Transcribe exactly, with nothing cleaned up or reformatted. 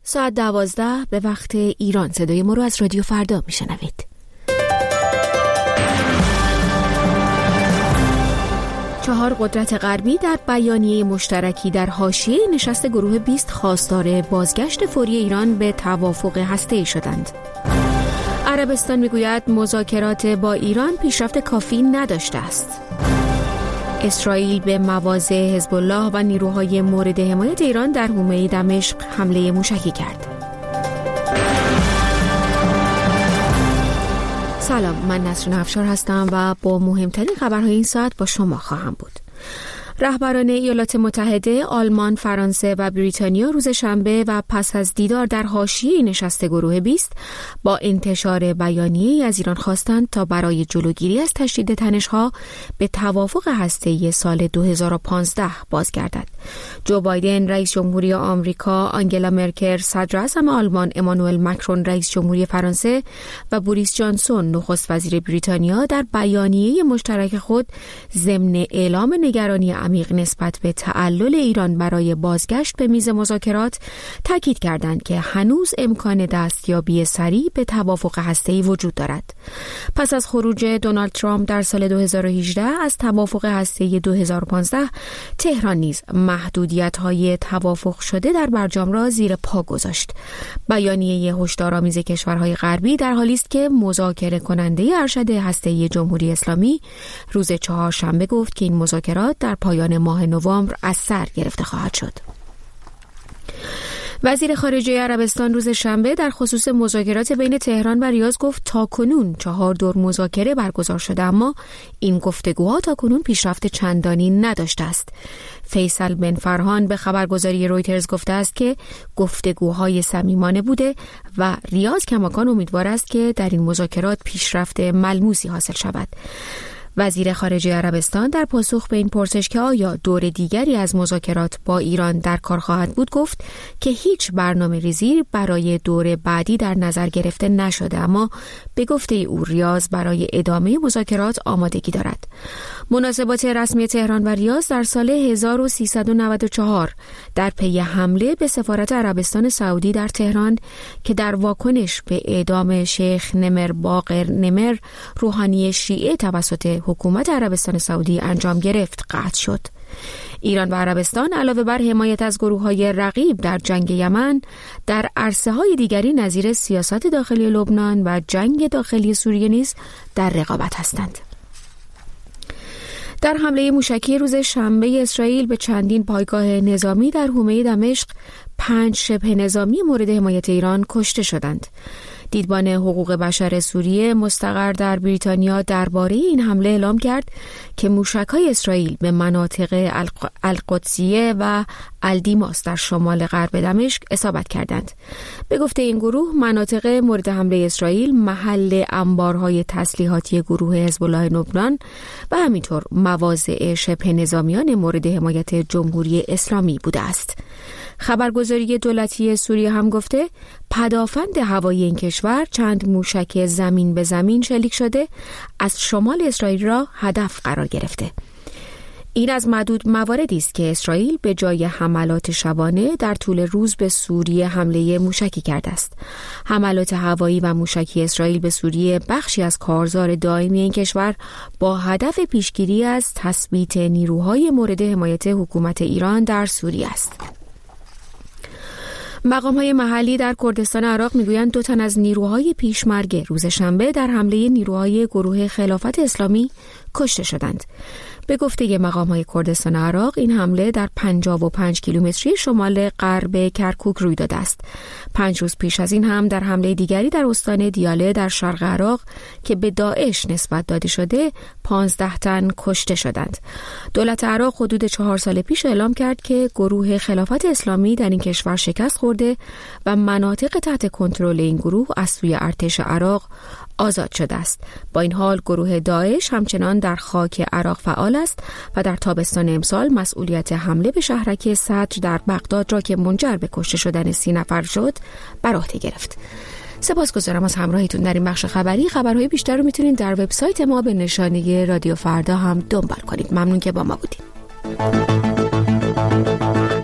ساعت دوازده به وقت ایران. صدای ما رو از رادیو فردا میشنوید. چهار قدرت غربی در بیانیه مشترکی در حاشیه نشست گروه بیست خواستار بازگشت فوری ایران به توافق هسته‌ای شدند. عربستان میگوید مذاکرات با ایران پیشرفت کافی نداشته است. اسرائیل به مواضع حزب الله و نیروهای مورد حمایت ایران در حومه دمشق حمله موشکی کرد. سلام، من نسرین افشار هستم و با مهمترین خبرهای این ساعت با شما خواهم بود. رهبران ایالات متحده، آلمان، فرانسه و بریتانیا روز شنبه و پس از دیدار در حاشیه نشست گروه بیست با انتشار بیانیه‌ای از ایران خواستند تا برای جلوگیری از تشدید تنش‌ها به توافق هسته‌ای سال دو هزار و پانزده بازگردد. جو بایدن رئیس جمهوری آمریکا، آنگلا مرکل صدر اعظم آلمان، امانوئل مکرون رئیس جمهوری فرانسه و بوریس جانسون نخست وزیر بریتانیا در بیانیه مشترک خود ضمن اعلام نگرانی عمیق نسبت به تعلل ایران برای بازگشت به میز مذاکرات تاکید کردند که هنوز امکان دستیابی سریع به توافق هسته‌ای وجود دارد. پس از خروج دونالد ترامپ در سال دو هزار و هجده از توافق هسته‌ای دو هزار و پانزده، تهران نیز محدودیت‌های توافق شده در برجام را زیر پا گذاشت. بیانیه هشدارآمیز کشورهای غربی در حالی است که مذاکره کننده ارشد هسته‌ای جمهوری اسلامی روز چهارشنبه گفت که این مذاکرات در پایان ماه نوامبر از سر گرفته خواهد شد. وزیر خارجه عربستان روز شنبه در خصوص مذاکرات بین تهران و ریاض گفت تاکنون چهار دور مذاکره برگزار شده، اما این گفتگوها تاکنون پیشرفت چندانی نداشته است. فیصل بن فرهان به خبرگزاری رویترز گفته است که گفتگوهای صمیمانه بوده و ریاض کماکان امیدوار است که در این مذاکرات پیشرفت ملموسی حاصل شود. وزیر خارجه عربستان در پاسخ به این پرسش که آیا دور دیگری از مذاکرات با ایران در کار خواهد بود گفت که هیچ برنامه ریزی برای دور بعدی در نظر گرفته نشده، اما به گفته او ریاض برای ادامه مذاکرات آمادگی دارد. مناسبات رسمی تهران و ریاض در سال هزار و سیصد و نود و چهار در پی حمله به سفارت عربستان سعودی در تهران که در واکنش به اعدام شیخ نمر باقر نمر روحانی شیعه توسط حکومت عربستان سعودی انجام گرفت قطع شد. ایران و عربستان علاوه بر حمایت از گروه‌های رقیب در جنگ یمن در عرصه‌های دیگری نظیر سیاست داخلی لبنان و جنگ داخلی سوریه نیز در رقابت هستند. در حمله موشکی روز شنبه اسرائیل به چندین پایگاه نظامی در حومه دمشق، پنج شبه نظامی مورد حمایت ایران کشته شدند. دیدبان حقوق بشر سوریه مستقر در بریتانیا درباره این حمله اعلام کرد که موشک‌های اسرائیل به مناطق القدسیه و الدیماس در شمال غرب دمشق اصابت کردند. به گفته این گروه، مناطق مورد حمله اسرائیل محل انبارهای تسلیحاتی گروه حزب الله لبنان و همینطور مواضع شبه نظامیان مورد حمایت جمهوری اسلامی بوده است. خبرگزاری دولتی سوریه هم گفته پدافند هوایی این کشور چند موشک زمین به زمین شلیک شده از شمال اسرائیل را هدف قرار گرفته. این از معدود مواردی است که اسرائیل به جای حملات شبانه در طول روز به سوریه حمله موشکی کرده است. حملات هوایی و موشکی اسرائیل به سوریه بخشی از کارزار دائمی این کشور با هدف پیشگیری از تثبیت نیروهای مورد حمایت حکومت ایران در سوریه است. مقام‌های محلی در کردستان عراق میگویند دو تن از نیروهای پیشمرگ روز شنبه در حمله نیروهای گروه خلافت اسلامی کشته شدند. به گفته مقام‌های کردستان عراق، این حمله در پنجاه و پنج کیلومتری شمال غرب کرکوک روی داده است. پنج روز پیش از این هم در حمله دیگری در استان دیاله در شرق عراق که به داعش نسبت داده شده، پانزده تن کشته شدند. دولت عراق حدود چهار سال پیش اعلام کرد که گروه خلافت اسلامی در این کشور شکست خورده و مناطق تحت کنترل این گروه از سوی ارتش عراق آزاد شده است. با این حال گروه داعش همچنان در خاک عراق فعال است و در تابستان امسال مسئولیت حمله به شهرک صدر در بغداد را که منجر به کشته شدن سی نفر شد بر عهده گرفت. سپاسگزارم از همراهیتون در این بخش خبری. خبرهای بیشتر رو میتونید در وبسایت ما به نشانی رادیو فردا هم دنبال کنید. ممنون که با ما بودید.